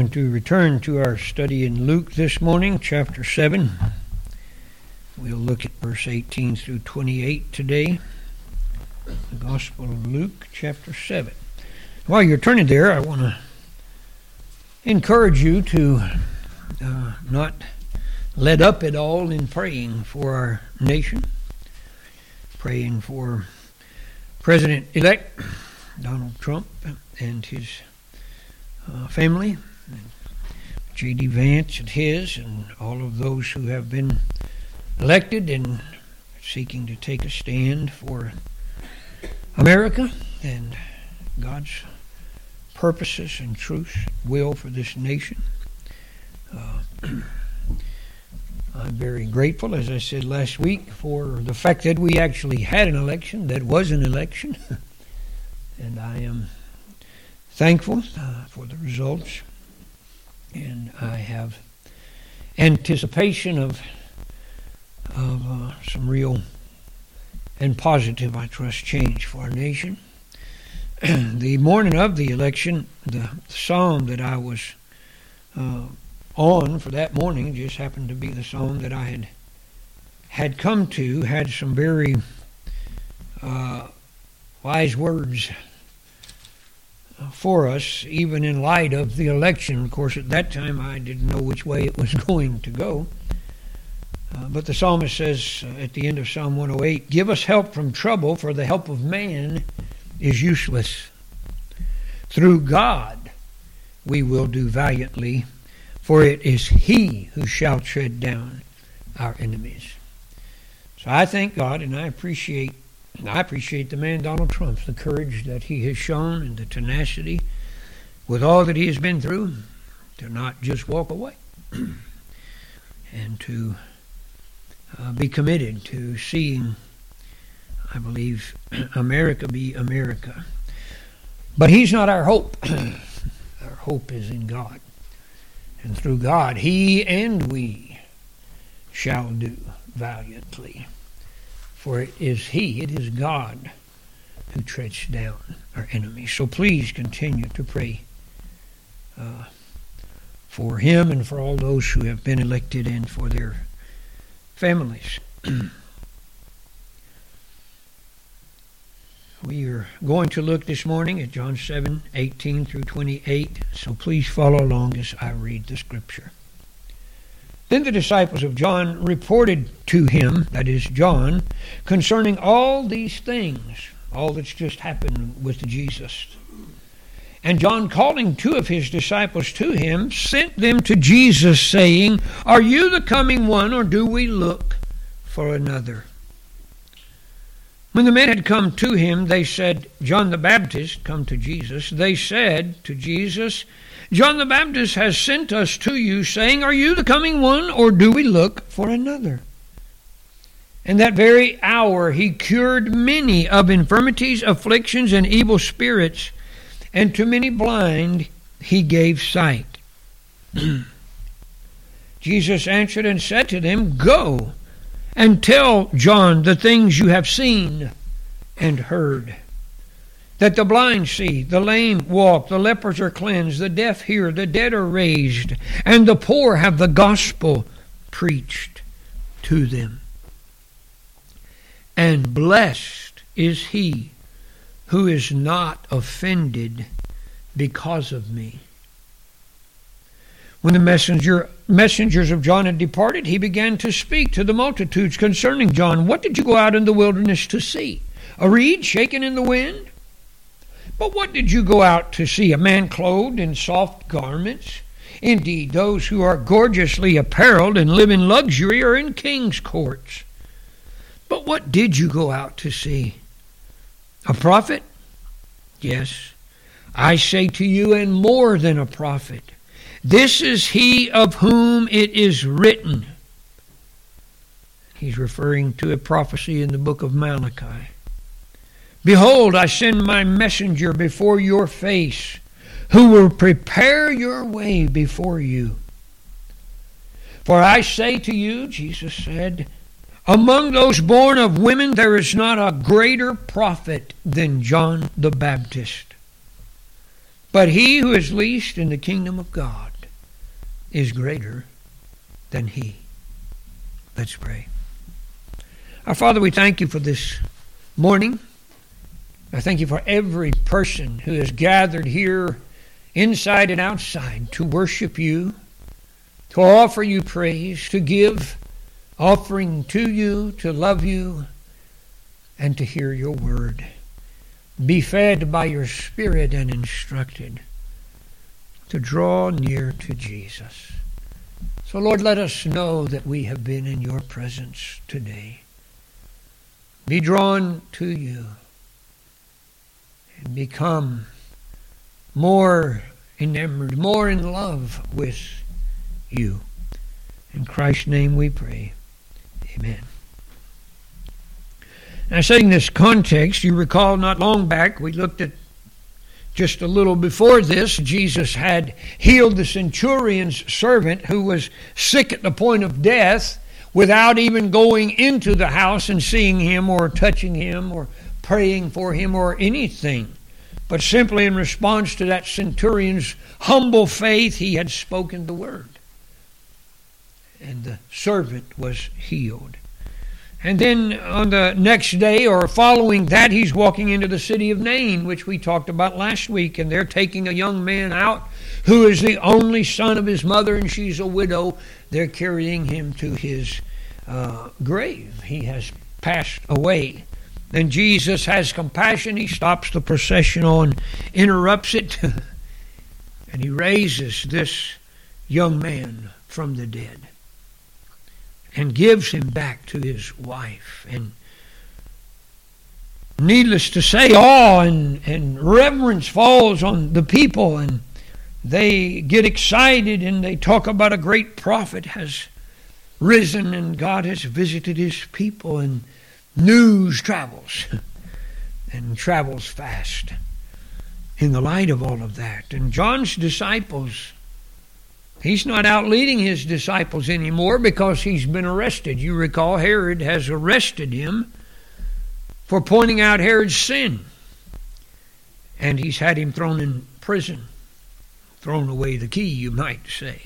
going to return to our study in Luke this morning, chapter 7. We'll look at verse 18 through 28 today. The Gospel of Luke, chapter 7. While you're turning there, I want to encourage you to not let up at all in praying for our nation, praying for President-elect Donald Trump and his family, J.D. Vance and his, and all of those who have been elected and seeking to take a stand for America and God's purposes and truth, will for this nation. I'm very grateful, as I said last week, for the fact that we actually had an election that was an election. And I am thankful for the results. And I have anticipation of some real and positive, I trust, change for our nation. The morning of the election, the psalm that I was on for that morning just happened to be the psalm that I had come to, had some very wise words for us, even in light of the election. Of course, at that time, I didn't know which way it was going to go. But the psalmist says at the end of Psalm 108, "Give us help from trouble, for the help of man is useless. Through God we will do valiantly, for it is He who shall tread down our enemies." So I thank God, and I appreciate the man Donald Trump, the courage that he has shown and the tenacity with all that he has been through, to not just walk away and to be committed to seeing, I believe, America be America. But he's not our hope. Our hope is in God. And through God, he and we shall do valiantly. For it is God who treads down our enemies. So please continue to pray for him and for all those who have been elected and for their families. We are going to look this morning at John 7:18 through 28, so please follow along as I read the scripture. Then the disciples of John reported to him, that is John, concerning all these things, all that's just happened with Jesus. And John, calling two of his disciples to him, sent them to Jesus, saying, "Are you the coming one, or do we look for another?" When the men had come to him, they said, John the Baptist, come to Jesus, they said to Jesus, "John the Baptist has sent us to you, saying, 'Are you the coming one, or do we look for another?' And that very hour he cured many of infirmities, afflictions, and evil spirits, and to many blind he gave sight." Jesus answered and said to them, "Go and tell John the things you have seen and heard, that the blind see, the lame walk, the lepers are cleansed, the deaf hear, the dead are raised, and the poor have the gospel preached to them. And blessed is he who is not offended because of me." When the messengers of John had departed, he began to speak to the multitudes concerning John. "What did you go out in the wilderness to see? A reed shaken in the wind? But what did you go out to see? A man clothed in soft garments? Indeed, those who are gorgeously apparelled and live in luxury are in king's courts. But what did you go out to see? A prophet? Yes, I say to you, and more than a prophet. This is he of whom it is written." He's referring to a prophecy in the book of Malachi. "Behold, I send my messenger before your face, who will prepare your way before you. For I say to you," Jesus said, "among those born of women there is not a greater prophet than John the Baptist. But he who is least in the kingdom of God is greater than he. Let's pray. Our Father, we thank you for this morning. I thank you for every person who has gathered here, inside and outside, to worship you, to offer you praise, to give offering to you, to love you, and to hear your word. Be fed by your Spirit and instructed to draw near to Jesus. So, Lord, let us know that we have been in your presence today. Be drawn to you and become more enamored, more in love with you. In Christ's name we pray. Amen. Now, setting this context, you recall not long back, we looked at just a little before this, Jesus had healed the centurion's servant who was sick at the point of death without even going into the house and seeing him or touching him or praying for him or anything. But simply in response to that centurion's humble faith, he had spoken the word. And the servant was healed. And then on the next day or following that, he's walking into the city of Nain, which we talked about last week. And they're taking a young man out who is the only son of his mother, and she's a widow. They're carrying him to his grave. He has passed away. And Jesus has compassion. He stops the processional and interrupts it. And he raises this young man from the dead and gives him back to his wife. And needless to say, awe and reverence falls on the people, and they get excited and they talk about a great prophet has risen and God has visited his people, and news travels and travels fast in the light of all of that. And John's disciples, he's not out leading his disciples anymore because he's been arrested. You recall Herod has arrested him for pointing out Herod's sin. And he's had him thrown in prison. Thrown away the key, you might say.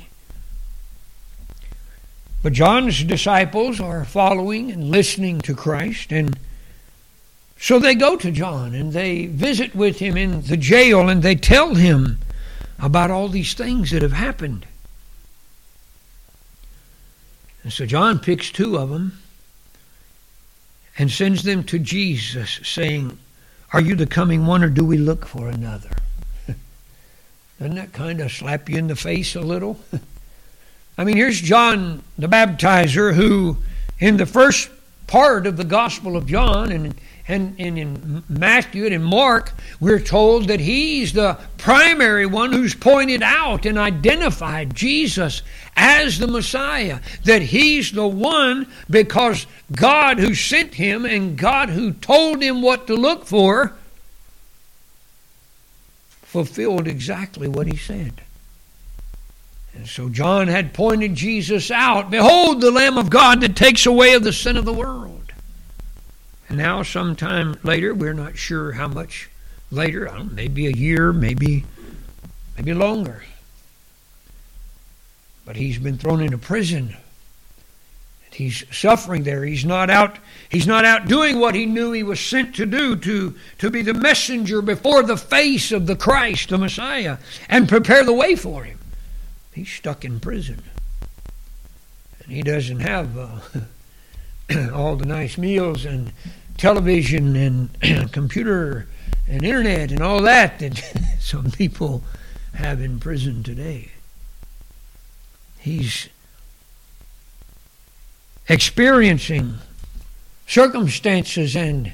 But John's disciples are following and listening to Christ. And so they go to John and they visit with him in the jail, and they tell him about all these things that have happened. And so John picks two of them and sends them to Jesus, saying, "Are you the coming one, or do we look for another?" Doesn't that kind of slap you in the face a little? I mean, here's John the Baptizer, who in the first part of the Gospel of John and in Matthew and in Mark, we're told that he's the primary one who's pointed out and identified Jesus as the Messiah, that he's the one because God who sent him and God who told him what to look for fulfilled exactly what he said. And so John had pointed Jesus out. Behold, the Lamb of God that takes away the sin of the world. And now sometime later, we're not sure how much later, I don't know, maybe a year, maybe longer. But he's been thrown into prison. And he's suffering there. He's not out doing what he knew he was sent to do, to be the messenger before the face of the Christ, the Messiah, and prepare the way for him. He's stuck in prison. And he doesn't have all the nice meals and television and computer and internet and all that some people have in prison today. He's experiencing circumstances and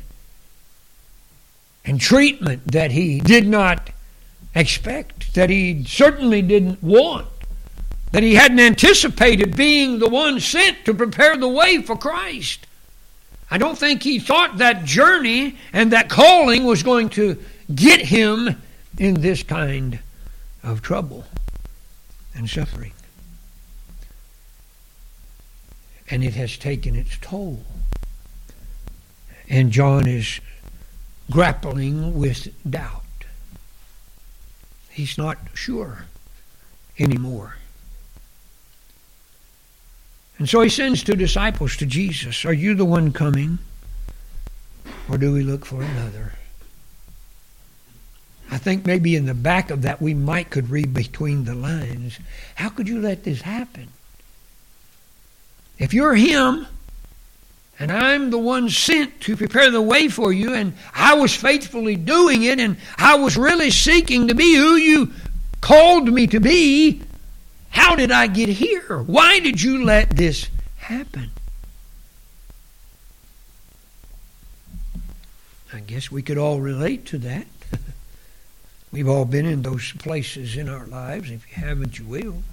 treatment that he did not expect, that he certainly didn't want, that he hadn't anticipated, being the one sent to prepare the way for Christ. I don't think he thought that journey and that calling was going to get him in this kind of trouble and suffering. And it has taken its toll. And John is grappling with doubt. He's not sure anymore. And so he sends two disciples to Jesus. Are you the one coming? Or do we look for another? I think maybe in the back of that we could read between the lines. How could you let this happen? If you're him, and I'm the one sent to prepare the way for you, and I was faithfully doing it, and I was really seeking to be who you called me to be, how did I get here? Why did you let this happen? I guess we could all relate to that. We've all been in those places in our lives. If you haven't, you will.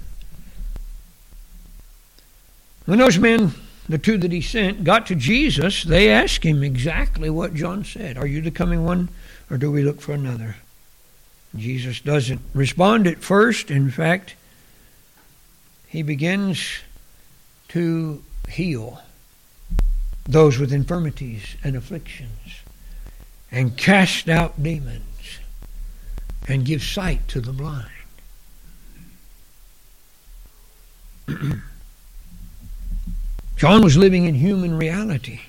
When those men, the two that he sent, got to Jesus, they asked him exactly what John said. Are you the coming one, or do we look for another? Jesus doesn't respond at first. In fact, he begins to heal those with infirmities and afflictions, and cast out demons, and give sight to the blind. John was living in human reality.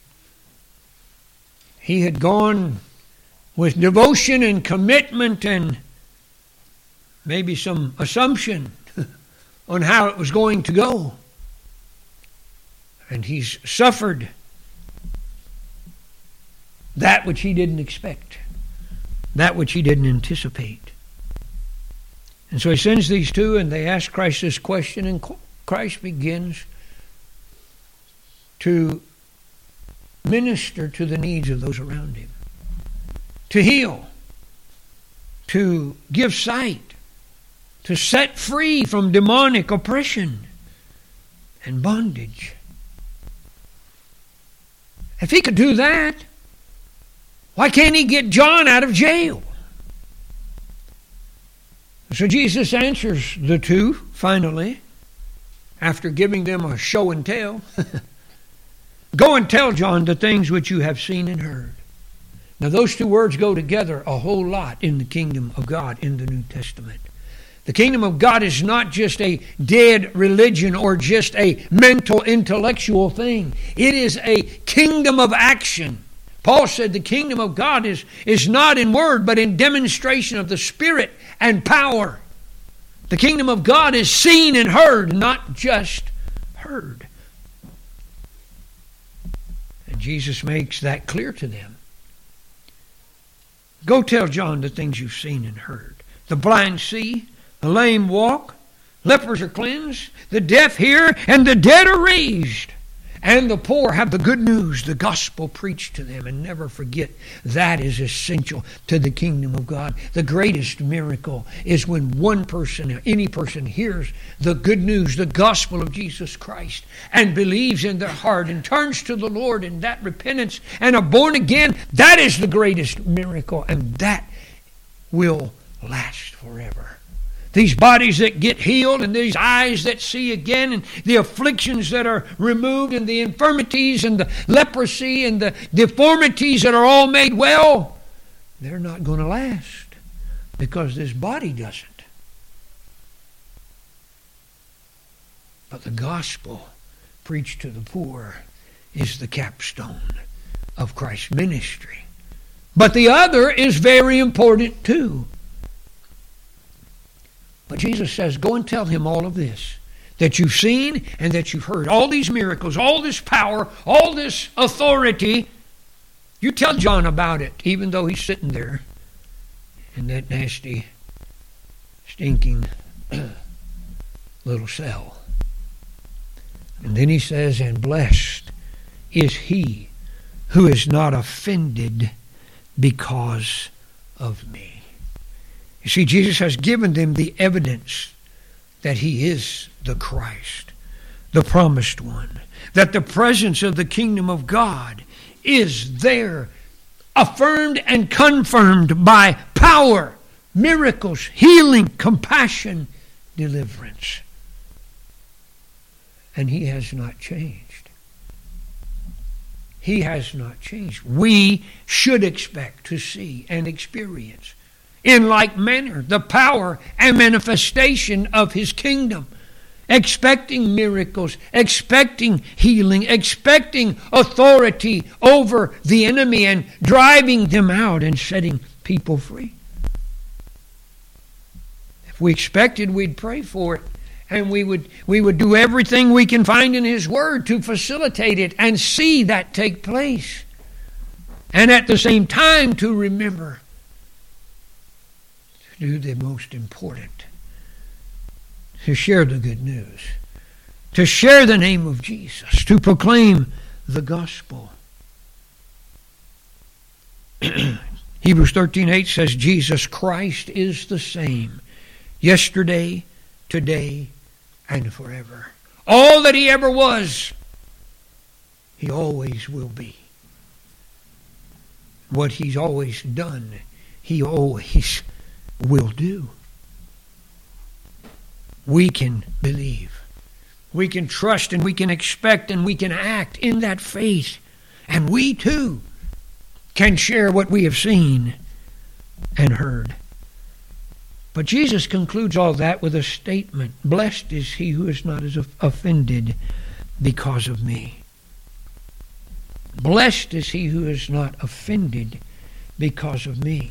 He had gone with devotion and commitment and maybe some assumption on how it was going to go. And he's suffered that which he didn't expect, that which he didn't anticipate. And so he sends these two, and they ask Christ this question, and Christ begins to minister to the needs of those around him, to heal, to give sight, to set free from demonic oppression and bondage. If he could do that, why can't he get John out of jail? So Jesus answers the two, finally, after giving them a show and tell. Go and tell John the things which you have seen and heard. Now those two words go together a whole lot in the kingdom of God in the New Testament. The kingdom of God is not just a dead religion or just a mental, intellectual thing. It is a kingdom of action. Paul said the kingdom of God is not in word, but in demonstration of the Spirit and power. The kingdom of God is seen and heard, not just heard. And Jesus makes that clear to them. Go tell John the things you've seen and heard. The blind see, the lame walk, lepers are cleansed, the deaf hear, and the dead are raised. And the poor have the good news, the gospel preached to them. And never forget, that is essential to the kingdom of God. The greatest miracle is when one person, any person, hears the good news, the gospel of Jesus Christ, and believes in their heart and turns to the Lord in that repentance and are born again. That is the greatest miracle, and that will last forever. These bodies that get healed, and these eyes that see again, and the afflictions that are removed, and the infirmities and the leprosy and the deformities that are all made well, they're not going to last because this body doesn't. But the gospel preached to the poor is the capstone of Christ's ministry. But the other is very important too. But Jesus says, go and tell him all of this that you've seen and that you've heard. All these miracles, all this power, all this authority. You tell John about it, even though he's sitting there in that nasty, stinking little cell. And then he says, and blessed is he who is not offended because of me. You see, Jesus has given them the evidence that he is the Christ, the promised one, that the presence of the kingdom of God is there, affirmed and confirmed by power, miracles, healing, compassion, deliverance. And he has not changed. He has not changed. We should expect to see and experience in like manner the power and manifestation of his kingdom expecting miracles, expecting healing, expecting authority over the enemy and driving them out and setting people free. If we expected, we'd pray for it. And we would do everything we can find in His Word to facilitate it and see that take place. And at the same time to remember to do the most important. To share the good news. To share the name of Jesus. To proclaim the gospel. Hebrews 13:8 says Jesus Christ is the same yesterday, today, and forever. All that He ever was, He always will be. What He's always done, He always will do. We can believe. We can trust and we can expect and we can act in that faith. And we too can share what we have seen and heard. But Jesus concludes all that with a statement. Blessed is he who is not offended because of me. Blessed is he who is not offended because of me.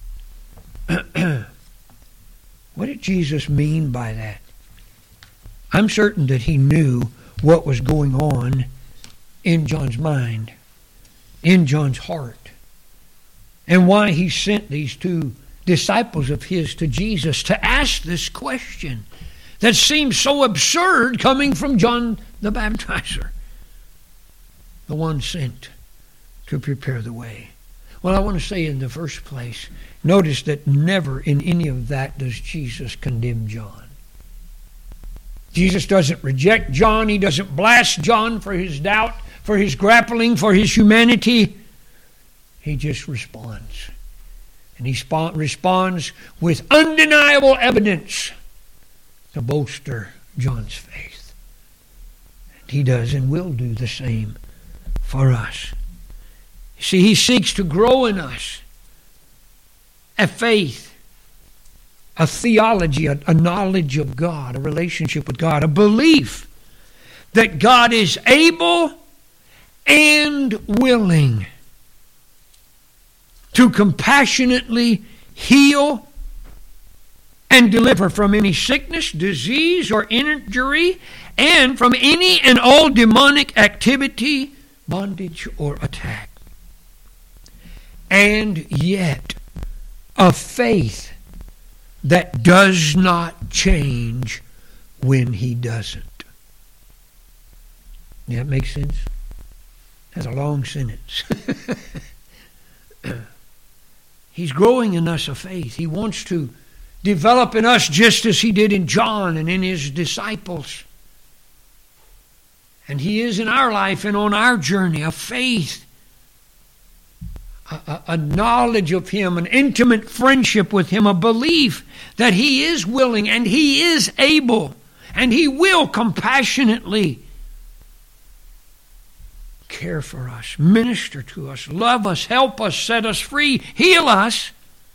What did Jesus mean by that? I'm certain that He knew what was going on in John's mind, in John's heart, and why He sent these two disciples of His to Jesus to ask this question that seems so absurd coming from John the Baptizer, the one sent to prepare the way. Well, I want to say in the first place, notice that never in any of that does Jesus condemn John. Jesus doesn't reject John. He doesn't blast John for his doubt, for his grappling, for his humanity. He just responds. And He responds with undeniable evidence to bolster John's faith. And He does and will do the same for us. See, He seeks to grow in us a faith, a theology, a knowledge of God, a relationship with God, a belief that God is able and willing to compassionately heal and deliver from any sickness, disease, or injury, and from any and all demonic activity, bondage, or attack. And yet, a faith that does not change when He doesn't. Does that make sense? That's a long sentence. He's growing in us a faith. He wants to develop in us just as He did in John and in His disciples. And He is in our life and on our journey, a faith, a knowledge of Him, an intimate friendship with Him, a belief that He is willing and He is able and He will compassionately care for us, minister to us, love us, help us, set us free, heal us.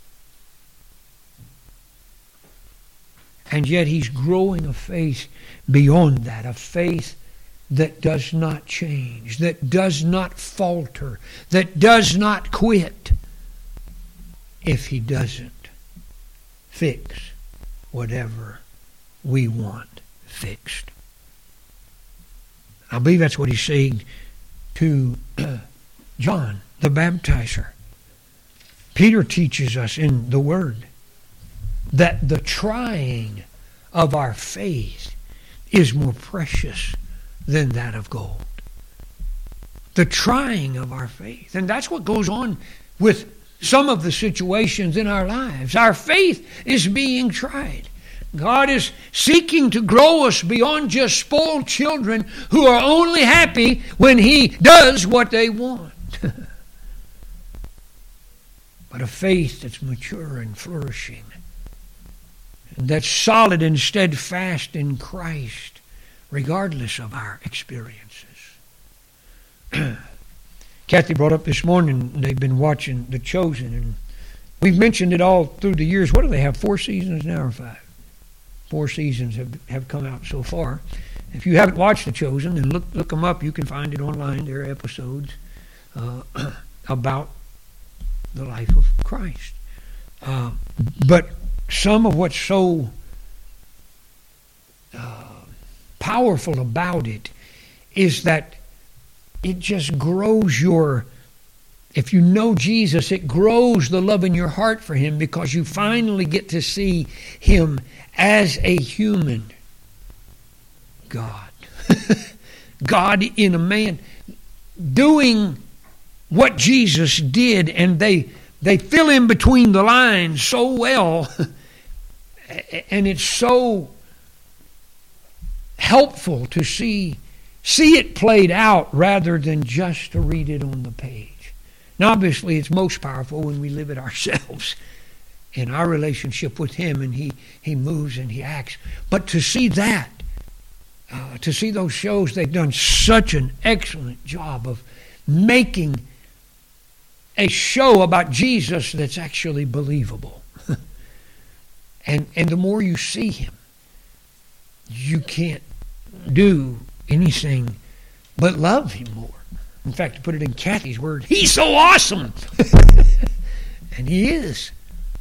And yet He's growing a faith beyond that, a faith that does not change, that does not falter, that does not quit if He doesn't fix whatever we want fixed. I believe that's what He's saying to John the Baptizer. Peter teaches us in the Word that the trying of our faith is more precious than that of gold. The trying of our faith. And that's what goes on with some of the situations in our lives. Our faith is being tried. God is seeking to grow us beyond just spoiled children who are only happy when He does what they want. But a faith that's mature and flourishing, and that's solid and steadfast in Christ, regardless of our experiences. Kathy brought up this morning, they've been watching The Chosen, and we've mentioned it all through the years. What do they have, 4 seasons now or 5? 4 seasons have come out so far. If you haven't watched The Chosen, then look them up. You can find it online. There are episodes about the life of Christ. But some of what's so powerful about it is that it just grows if you know Jesus, it grows the love in your heart for him, because you finally get to see him as a human God. God in a man, doing what Jesus did, and they fill in between the lines so well, and it's so helpful to see it played out rather than just to read it on the page. Now, obviously, it's most powerful when we live it ourselves in our relationship with him, and he moves and he acts. But to see that, to see those shows, they've done such an excellent job of making a show about Jesus that's actually believable. and the more you see him, you can't do anything but love him more. In fact, to put it in Kathy's word, he's so awesome. And he is.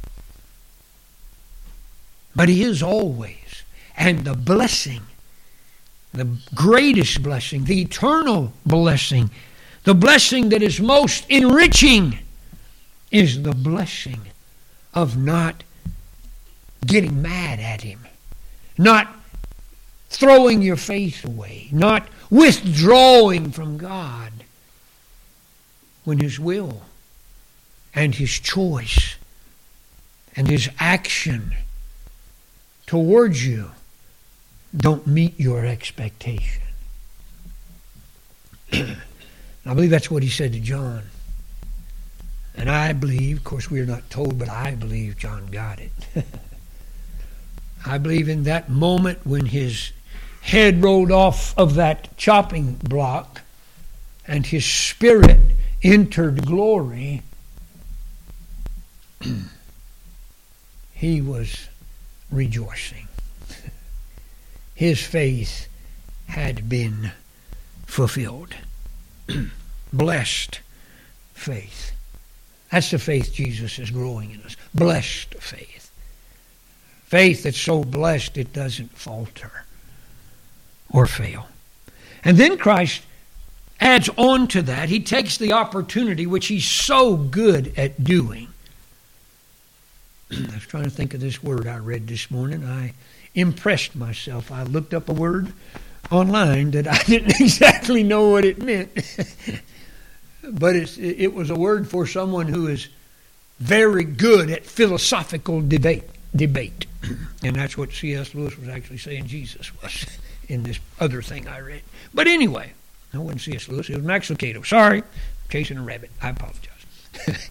But he is always. And the blessing, the greatest blessing, the eternal blessing, the blessing that is most enriching, is the blessing of not getting mad at him, not throwing your faith away, not withdrawing from God, when his will and his choice and his action towards you don't meet your expectation. I believe that's what he said to John. And I believe, of course we are not told, but I believe John got it. I believe in that moment when his head rolled off of that chopping block and his spirit entered glory, he was rejoicing. His faith had been fulfilled. Blessed faith. That's the faith Jesus is growing in us. Blessed faith. Faith that's so blessed it doesn't falter or fail. And then Christ adds on to that. He takes the opportunity, which he's so good at doing. I was trying to think of this word I read this morning. I impressed myself. I looked up a word online that I didn't exactly know what it meant. But it was a word for someone who is very good at philosophical debate. And that's what C.S. Lewis was actually saying Jesus was in this other thing I read. But anyway, it wasn't C.S. Lewis, it was Max Lucado. Sorry, chasing a rabbit. I apologize.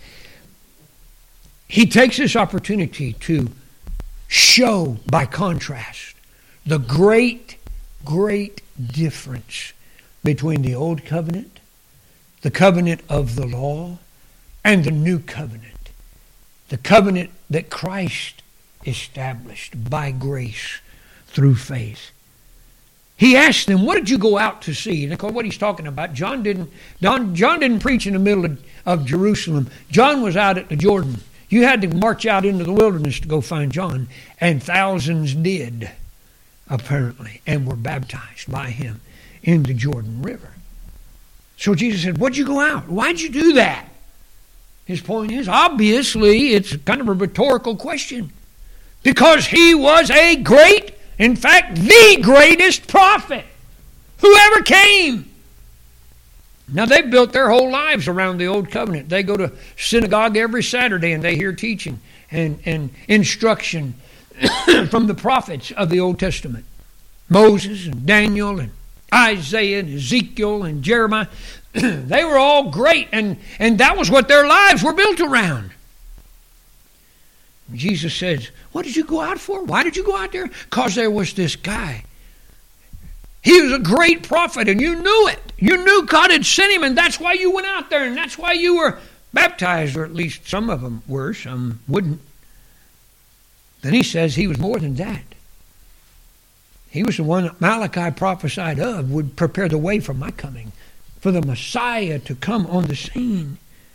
He takes this opportunity to show, by contrast, the great, great difference between the old covenant, the covenant of the law, and the new covenant. The covenant that Christ established by grace through faith. He asked them, what did you go out to see? And of course, what he's talking about, John didn't preach in the middle of Jerusalem. John was out at the Jordan. You had to march out into the wilderness to go find John. And thousands did, apparently, and were baptized by him in the Jordan River. So Jesus said, what'd you go out? Why'd you do that? His point is, obviously, it's kind of a rhetorical question. Because he was a great, in fact, the greatest prophet who ever came. Now, they've built their whole lives around the Old Covenant. They go to synagogue every Saturday and they hear teaching and instruction from the prophets of the Old Testament. Moses and Daniel and Isaiah and Ezekiel and Jeremiah. They were all great, and that was what their lives were built around. Jesus says, what did you go out for? Why did you go out there? Because there was this guy. He was a great prophet, and you knew it. You knew God had sent him, and that's why you went out there, and that's why you were baptized, or at least some of them were, some wouldn't. Then he says he was more than that. He was the one that Malachi prophesied of, would prepare the way for my coming, for the Messiah to come on the scene.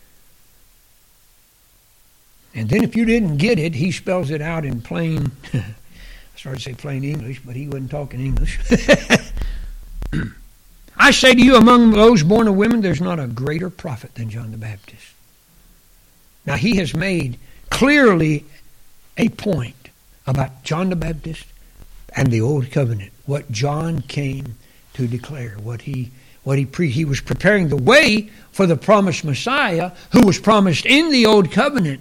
And then if you didn't get it, he spells it out in plain, I started to say plain English, but he wasn't talking English. I say to you, among those born of women, there's not a greater prophet than John the Baptist. Now, he has made clearly a point about John the Baptist and the Old Covenant, what John came to declare, what he preached. He was preparing the way for the promised Messiah, who was promised in the Old Covenant.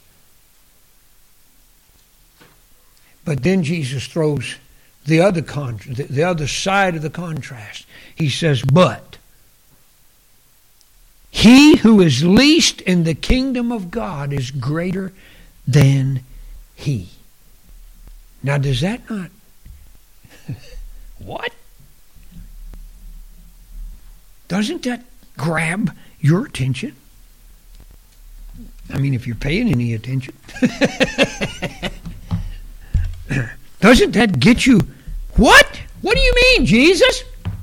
But then Jesus throws the other side of the contrast. He says, but he who is least in the kingdom of God is greater than he. Now, does that not... What? Doesn't that grab your attention? I mean, if you're paying any attention. Doesn't that get you? What? What do you mean, Jesus?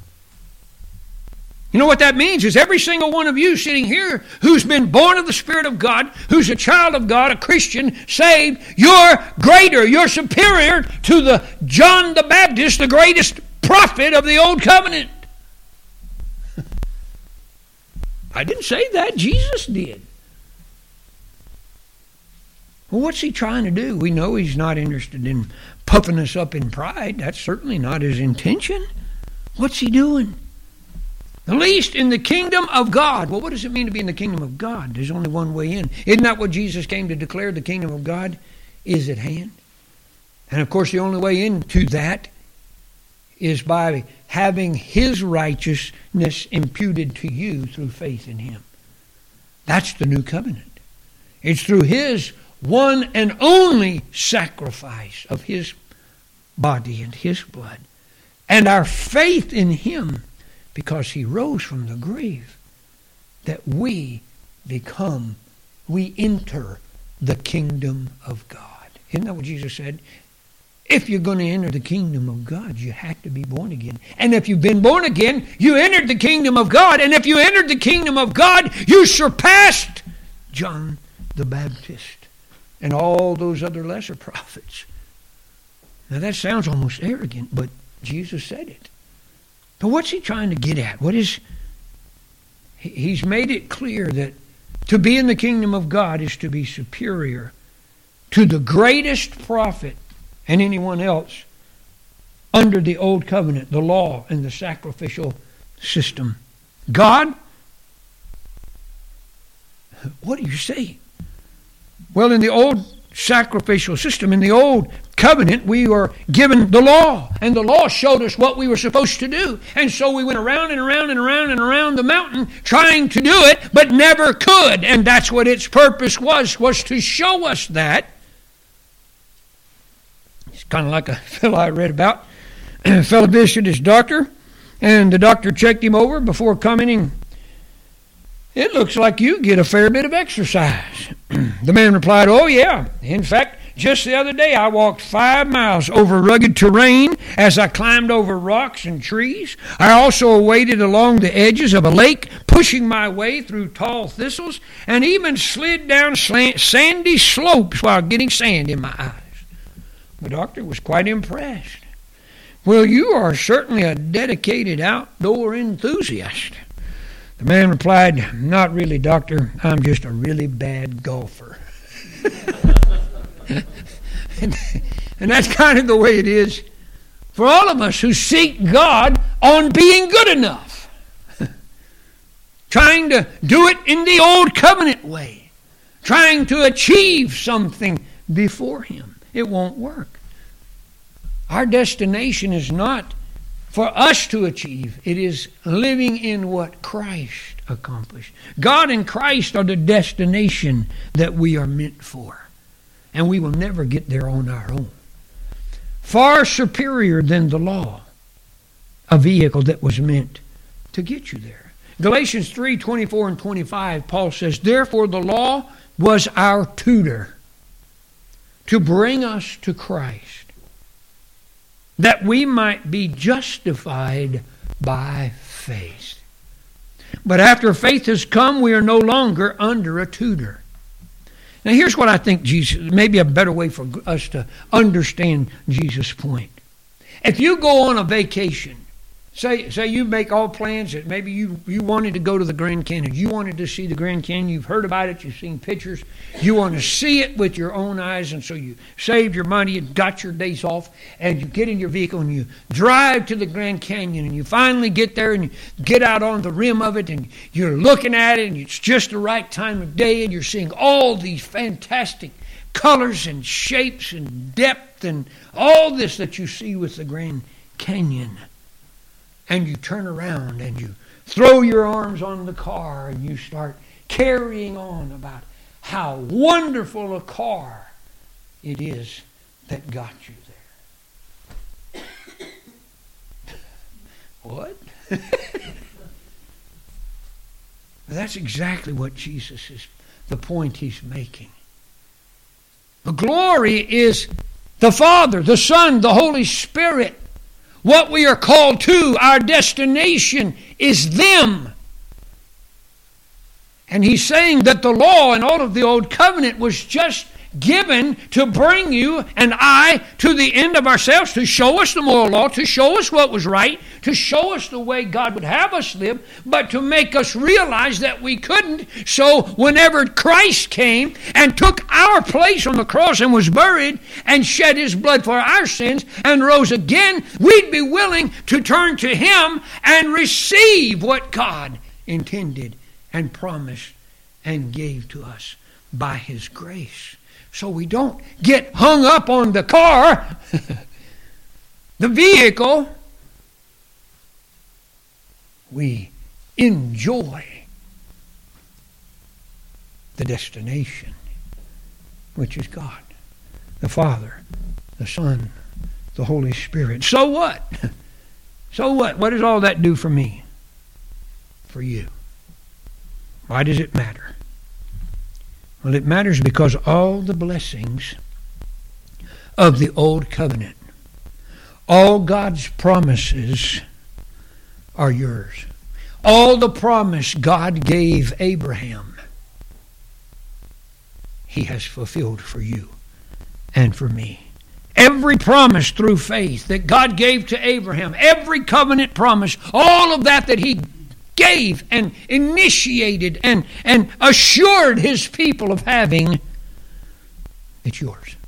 You know what that means is every single one of you sitting here who's been born of the Spirit of God, who's a child of God, a Christian, saved, you're greater, you're superior to the John the Baptist, the greatest prophet of the Old Covenant. I didn't say that. Jesus did. Well, what's he trying to do? We know he's not interested in puffing us up in pride. That's certainly not his intention. What's he doing? The least in the kingdom of God. Well, what does it mean to be in the kingdom of God? There's only one way in. Isn't that what Jesus came to declare? The kingdom of God is at hand. And of course, the only way into that is by having his righteousness imputed to you through faith in him. That's the new covenant. It's through his one and only sacrifice of his body and his blood. And our faith in him, because he rose from the grave, that we enter the kingdom of God. Isn't that what Jesus said? If you're going to enter the kingdom of God, you have to be born again. And if you've been born again, you entered the kingdom of God. And if you entered the kingdom of God, you surpassed John the Baptist and all those other lesser prophets. Now that sounds almost arrogant, but Jesus said it. But what's he trying to get at? He's made it clear that to be in the kingdom of God is to be superior to the greatest prophet and anyone else under the old covenant, the law and the sacrificial system. God? What do you say? Well, in the old sacrificial system, in the old covenant, we were given the law, and the law showed us what we were supposed to do. And so we went around and around and around and around the mountain trying to do it, but never could. And that's what its purpose was to show us that. It's kind of like a fellow I read about. A fellow visited his doctor, and the doctor checked him over before commenting, "It looks like you get a fair bit of exercise." The man replied, "Oh yeah. In fact, just the other day I walked 5 miles over rugged terrain as I climbed over rocks and trees. I also waded along the edges of a lake, pushing my way through tall thistles, and even slid down sandy slopes while getting sand in my eyes." The doctor was quite impressed. "Well, you are certainly a dedicated outdoor enthusiast." The man replied, "Not really, doctor. I'm just a really bad golfer." And that's kind of the way it is for all of us who seek God on being good enough. Trying to do it in the old covenant way. Trying to achieve something before him. It won't work. Our destination is not for us to achieve. It is living in what Christ accomplished. God and Christ are the destination that we are meant for. And we will never get there on our own. Far superior than the law, a vehicle that was meant to get you there. Galatians 3:24 and 25, Paul says, "Therefore the law was our tutor to bring us to Christ, that we might be justified by faith. But after faith has come, we are no longer under a tutor. Now here's what I think Jesus, maybe a better way for us to understand Jesus' point. If you go on a vacation, say you make all plans that maybe you wanted to go to the Grand Canyon. You wanted to see the Grand Canyon. You've heard about it. You've seen pictures. You want to see it with your own eyes. And so you saved your money and got your days off. And you get in your vehicle and you drive to the Grand Canyon. And you finally get there and you get out on the rim of it. And you're looking at it. And it's just the right time of day. And you're seeing all these fantastic colors and shapes and depth and all this that you see with the Grand Canyon. And you turn around and you throw your arms on the car and you start carrying on about how wonderful a car it is that got you there. What? That's exactly what Jesus is, the point he's making. The glory is the Father, the Son, the Holy Spirit. What we are called to, our destination, is them. And he's saying that the law and all of the old covenant was just given to bring you and I to the end of ourselves, to show us the moral law, to show us what was right, to show us the way God would have us live, but to make us realize that we couldn't. So whenever Christ came and took our place on the cross and was buried and shed his blood for our sins and rose again, we'd be willing to turn to him and receive what God intended and promised and gave to us by his grace. So we don't get hung up on the car, the vehicle. We enjoy the destination, which is God, the Father, the Son, the Holy Spirit. So what? So what? What does all that do for me? For you? Why does it matter? Well, it matters because all the blessings of the Old Covenant, all God's promises are yours. All the promise God gave Abraham, he has fulfilled for you and for me. Every promise through faith that God gave to Abraham, every covenant promise, all of that he gave and initiated and assured his people of having, it's yours.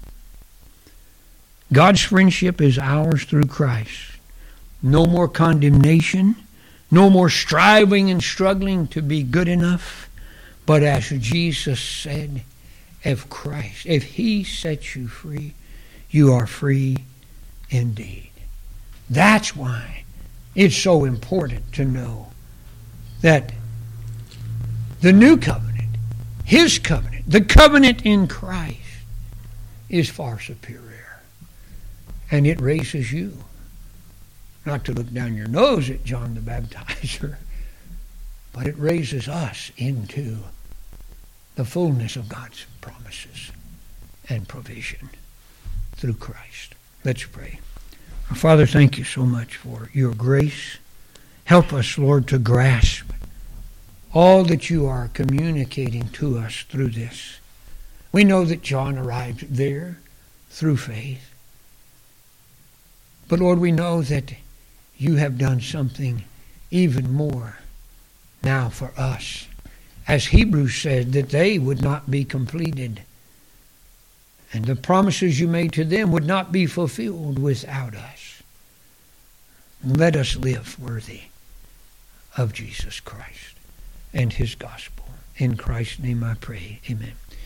God's friendship is ours through Christ. No more condemnation, no more striving and struggling to be good enough. But as Jesus said, if he sets you free, you are free indeed. That's why it's so important to know that the new covenant, his covenant, the covenant in Christ, is far superior. And it raises you not to look down your nose at John the Baptizer, but it raises us into the fullness of God's promises and provision through Christ. Let's pray. Our Father, thank you so much for your grace. Help us, Lord, to grasp all that you are communicating to us through this. We know that John arrived there through faith. But Lord, we know that you have done something even more now for us. As Hebrews said, that they would not be completed, and the promises you made to them would not be fulfilled without us. Let us live worthy of Jesus Christ and his gospel. In Christ's name I pray. Amen.